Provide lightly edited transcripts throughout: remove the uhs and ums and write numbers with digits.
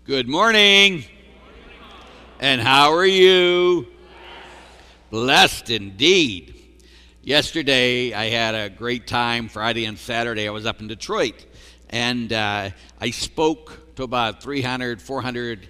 Good morning. And how are you? Blessed indeed. Yesterday, I had a great time. Friday and Saturday, I was up in Detroit. And I spoke to about 300, 400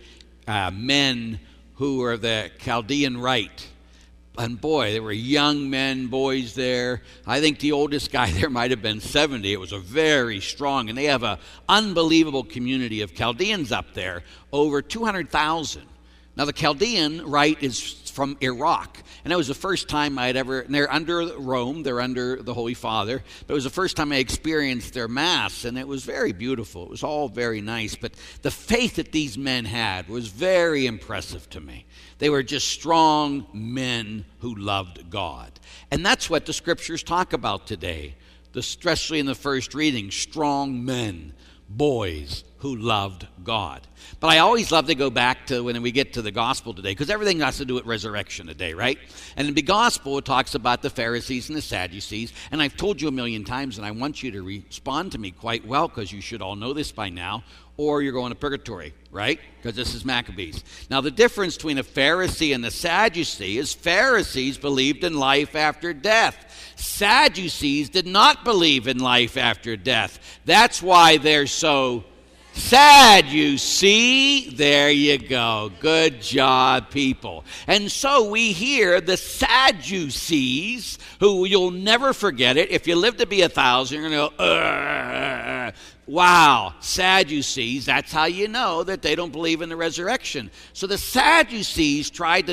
men who are the Chaldean Rite. And boy, there were young men, boys there. I think the oldest guy there might have been 70. It was a very strong, and they have an unbelievable community of Chaldeans up there, over 200,000. Now, the Chaldean Rite is from Iraq, and it was the first time I'd ever, and they're under Rome, they're under the Holy Father, but it was the first time I experienced their Mass, and it was very beautiful. It was all very nice, but the faith that these men had was very impressive to me. They were just strong men who loved God. And that's what the scriptures talk about today, especially in the first reading, strong men, boys who loved God. But I always love to go back to when we get to the gospel today, because everything has to do with resurrection today, right? And in the gospel, it talks about the Pharisees and the Sadducees. And I've told you a million times, and I want you to respond to me quite well, because you should all know this by now, or you're going to purgatory, right? Because this is Maccabees. Now, the difference between a Pharisee and a Sadducee is Pharisees believed in life after death. Sadducees did not believe in life after death. That's why they're so sad, you see. There you go. Good job, people. And so we hear the Sadducees, who you'll never forget it. If you live to be 1,000, you're going to go, wow, Sadducees. That's how you know that they don't believe in the resurrection. So the Sadducees tried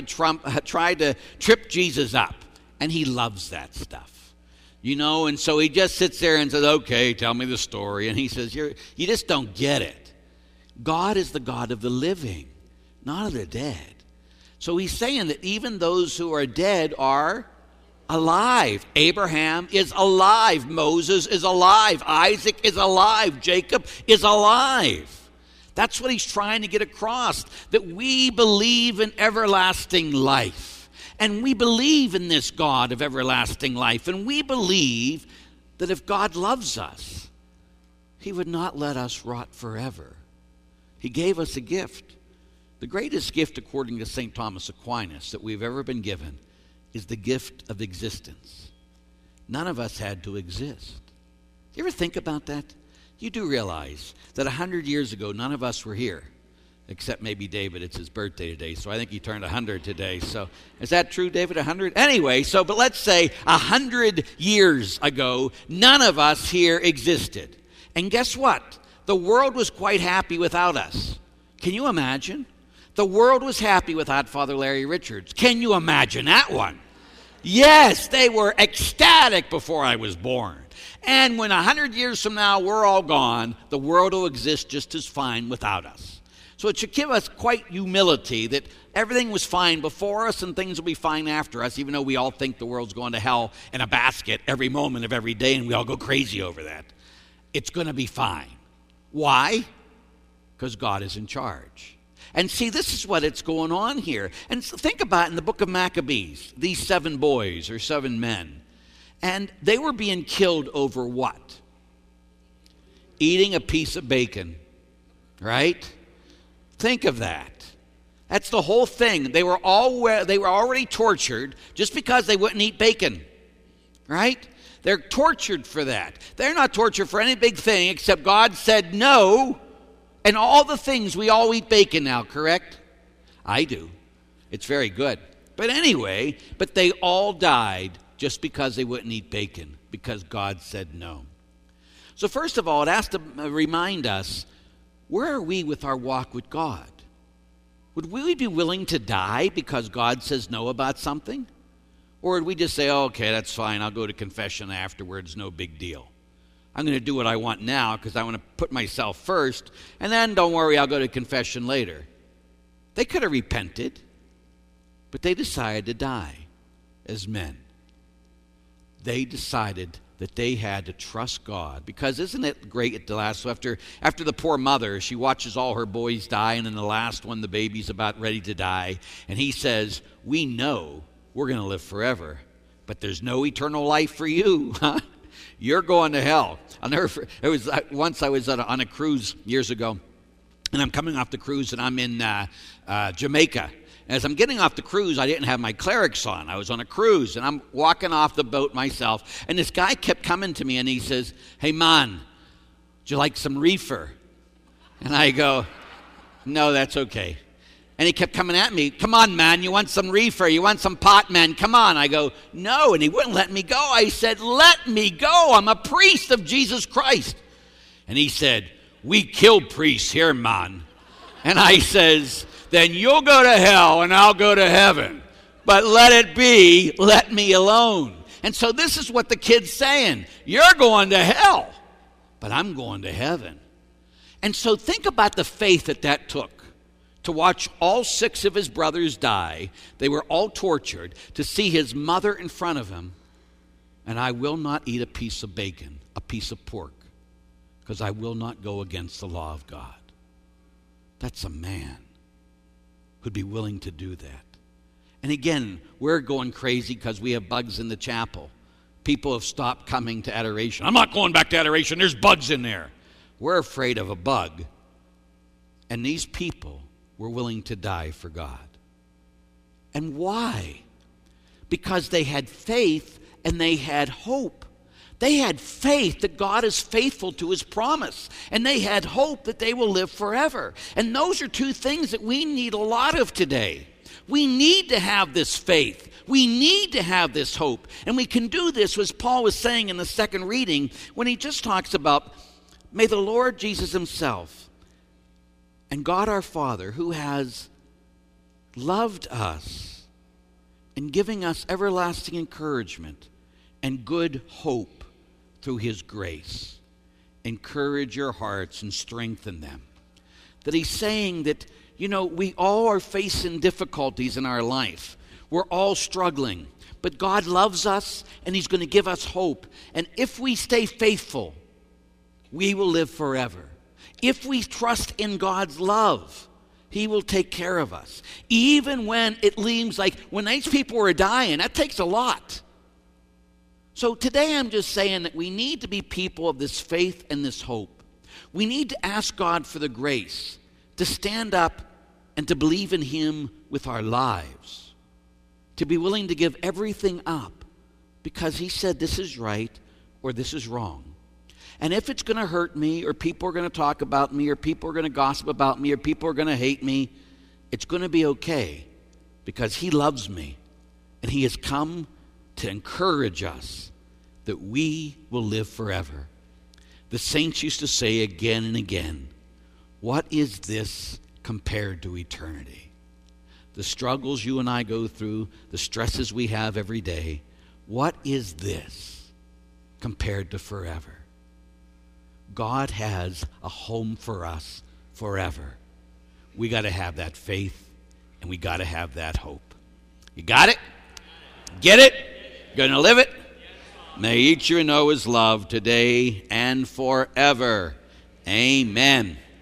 to trip Jesus up, and he loves that stuff. You know, and so he just sits there and says, okay, tell me the story. And he says, you just don't get it. God is the God of the living, not of the dead. So he's saying that even those who are dead are alive. Abraham is alive. Moses is alive. Isaac is alive. Jacob is alive. That's what he's trying to get across, that we believe in everlasting life. And we believe in this God of everlasting life. And we believe that if God loves us, he would not let us rot forever. He gave us a gift. The greatest gift, according to St. Thomas Aquinas, that we've ever been given is the gift of existence. None of us had to exist. You ever think about that? You do realize that 100 years ago, none of us were here. Except maybe David. It's his birthday today, so I think he turned 100 today. So is that true, David, 100? Anyway, but let's say 100 years ago, none of us here existed. And guess what? The world was quite happy without us. Can you imagine? The world was happy without Father Larry Richards. Can you imagine that one? Yes, they were ecstatic before I was born. And when 100 years from now we're all gone, the world will exist just as fine without us. So it should give us quite humility that everything was fine before us and things will be fine after us, even though we all think the world's going to hell in a basket every moment of every day and we all go crazy over that. It's going to be fine. Why? Because God is in charge. And see, this is what it's going on here. And think about in the book of Maccabees, these 7 boys or 7 men. And they were being killed over what? Eating a piece of bacon, right? Think of that. That's the whole thing. They were already tortured just because they wouldn't eat bacon, right? They're tortured for that. They're not tortured for any big thing except God said no, and all the things we all eat bacon now, correct? I do. It's very good. But anyway, they all died just because they wouldn't eat bacon, because God said no. So first of all, it has to remind us, where are we with our walk with God? Would we be willing to die because God says no about something? Or would we just say, oh, okay, that's fine, I'll go to confession afterwards, no big deal. I'm going to do what I want now because I want to put myself first, and then don't worry, I'll go to confession later. They could have repented, but they decided to die as men. They decided that they had to trust God. Because isn't it great at the last, so after the poor mother, she watches all her boys die, and then the last one, the baby's about ready to die, and he says, we know we're going to live forever, but there's no eternal life for you. You're going to hell. Once I was on a cruise years ago, And I'm coming off the cruise, and I'm in Jamaica. As I'm getting off the cruise, I didn't have my clerics on. I was on a cruise, and I'm walking off the boat myself. And this guy kept coming to me, and he says, "Hey, man, would you like some reefer?" And I go, "No, that's okay." And he kept coming at me. "Come on, man, you want some reefer? You want some pot, man? Come on." I go, "No," and he wouldn't let me go. I said, "Let me go. I'm a priest of Jesus Christ." And he said, "We kill priests here, man." And I says, "Then you'll go to hell and I'll go to heaven. But let it be, let me alone." And so this is what the kid's saying. You're going to hell, but I'm going to heaven. And so think about the faith that took to watch all 6 of his brothers die. They were all tortured, to see his mother in front of him. And I will not eat a piece of bacon, a piece of pork, because I will not go against the law of God. That's a man who'd be willing to do that. And again, we're going crazy because we have bugs in the chapel. People have stopped coming to adoration. "I'm not going back to adoration. There's bugs in there." We're afraid of a bug. And these people were willing to die for God. And why? Because they had faith and they had hope. They had faith that God is faithful to his promise. And they had hope that they will live forever. And those are 2 things that we need a lot of today. We need to have this faith. We need to have this hope. And we can do this, as Paul was saying in the second reading, when he just talks about, "May the Lord Jesus himself and God our Father, who has loved us and giving us everlasting encouragement and good hope through his grace, encourage your hearts and strengthen them." That he's saying that, we all are facing difficulties in our life. We're all struggling. But God loves us, and he's going to give us hope. And if we stay faithful, we will live forever. If we trust in God's love, he will take care of us. Even when it seems like when these people were dying, that takes a lot. So today I'm just saying that we need to be people of this faith and this hope. We need to ask God for the grace to stand up and to believe in him with our lives. To be willing to give everything up because he said this is right or this is wrong. And if it's going to hurt me, or people are going to talk about me, or people are going to gossip about me, or people are going to hate me, it's going to be okay because he loves me. And he has come to encourage us that we will live forever. The saints used to say again and again, what is this compared to eternity? The struggles you and I go through, the stresses we have every day, what is this compared to forever? God has a home for us forever. We got to have that faith, and we got to have that hope. You got it? Get it? Going to live it? May each of you know his love today and forever. Amen.